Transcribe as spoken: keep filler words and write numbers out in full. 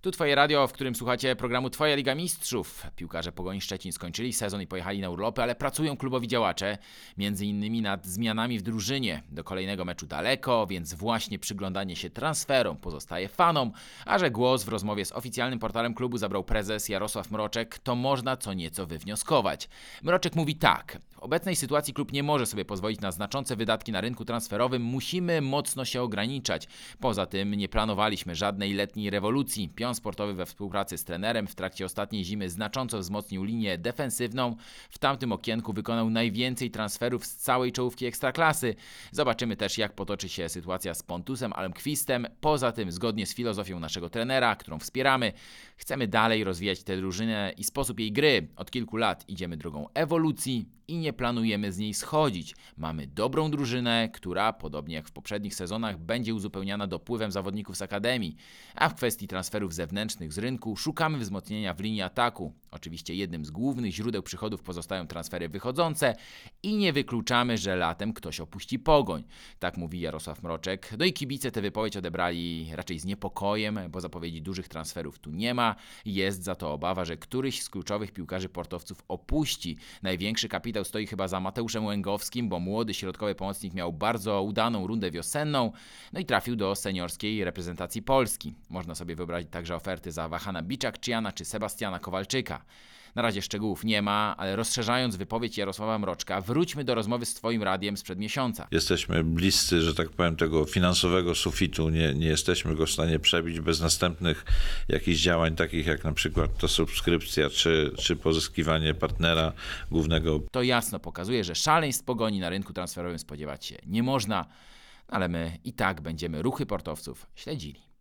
Tu Twoje radio, w którym słuchacie programu Twoja Liga Mistrzów. Piłkarze Pogoni Szczecin skończyli sezon i pojechali na urlopy, ale pracują klubowi działacze, między innymi nad zmianami w drużynie. Do kolejnego meczu daleko, więc właśnie przyglądanie się transferom pozostaje fanom, a że głos w rozmowie z oficjalnym portalem klubu zabrał prezes Jarosław Mroczek, to można co nieco wywnioskować. Mroczek mówi tak: w obecnej sytuacji klub nie może sobie pozwolić na znaczące wydatki na rynku transferowym, musimy mocno się ograniczać. Poza tym nie planowaliśmy żadnej letniej rewolucji. Pion sportowy we współpracy z trenerem w trakcie ostatniej zimy znacząco wzmocnił linię defensywną. W tamtym okienku wykonał najwięcej transferów z całej czołówki Ekstraklasy. Zobaczymy też, jak potoczy się sytuacja z Pontusem Almqvistem. Poza tym, zgodnie z filozofią naszego trenera, którą wspieramy, chcemy dalej rozwijać tę drużynę i sposób jej gry. Od kilku lat idziemy drogą ewolucji i nie planujemy z niej schodzić. Mamy dobrą drużynę, która, podobnie jak w poprzednich sezonach, będzie uzupełniana dopływem zawodników z akademii. A w kwestii transferów zewnętrznych z rynku szukamy wzmocnienia w linii ataku. Oczywiście jednym z głównych źródeł przychodów pozostają transfery wychodzące i nie wykluczamy, że latem ktoś opuści Pogoń. Tak mówi Jarosław Mroczek. No i kibice tę wypowiedź odebrali raczej z niepokojem, bo zapowiedzi dużych transferów tu nie ma. Jest za to obawa, że któryś z kluczowych piłkarzy portowców opuści. Największy kapitał stoi chyba za Mateuszem Łęgowskim, bo młody środkowy pomocnik miał bardzo udaną rundę wiosenną, no i trafił do seniorskiej reprezentacji Polski. Można sobie wyobrazić także oferty za Wahana Biczakczyjana czy Sebastiana Kowalczyka. Na razie szczegółów nie ma, ale rozszerzając wypowiedź Jarosława Mroczka, wróćmy do rozmowy z Twoim radiem sprzed miesiąca. Jesteśmy bliscy, że tak powiem, tego finansowego sufitu. Nie, nie jesteśmy go w stanie przebić bez następnych jakichś działań, takich jak na przykład ta subskrypcja, czy, czy pozyskiwanie partnera głównego. To jasno pokazuje, że szaleństw Pogoni na rynku transferowym spodziewać się nie można, ale my i tak będziemy ruchy portowców śledzili.